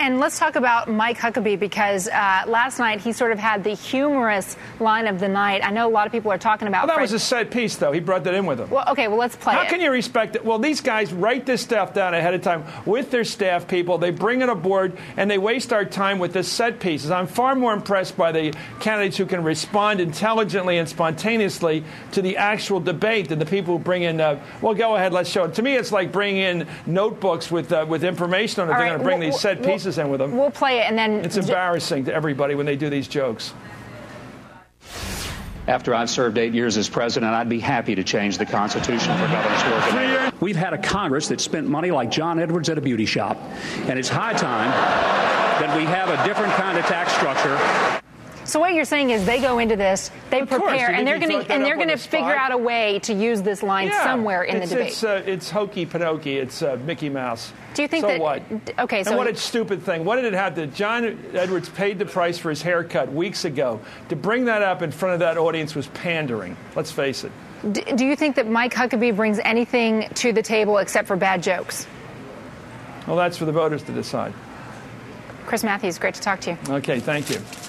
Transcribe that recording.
And let's talk about Mike Huckabee, because last night he sort of had the humorous line of the night. I know a lot of people are talking about. Well, that was a set piece, though. He brought that in with him. Well, okay, well, let's play it. How can you respect it? Well, these guys write this stuff down ahead of time with their staff people. They bring it aboard, and they waste our time with this set pieces. I'm far more impressed by the candidates who can respond intelligently and spontaneously to the actual debate than the people who bring in, well, go ahead, let's show it. To me, it's like bringing in notebooks with information on it. They're going to bring these set pieces in with them. We'll play it, and then... It's embarrassing to everybody when they do these jokes. After I've served 8 years as president, I'd be happy to change the Constitution for governors working. We've had a Congress that spent money like John Edwards at a beauty shop, and it's high time that we have a different kind of tax structure. So what you're saying is they go into this, they prepare, and they're going to figure out a way to use this line somewhere in the debate. It's hokey pokey. It's Mickey Mouse. Do you think so that? What? Okay, so and what a stupid thing. What did it have to? John Edwards paid the price for his haircut weeks ago. To bring that up in front of that audience was pandering. Let's face it. Do you think that Mike Huckabee brings anything to the table except for bad jokes? Well, that's for the voters to decide. Chris Matthews, great to talk to you. Okay, thank you.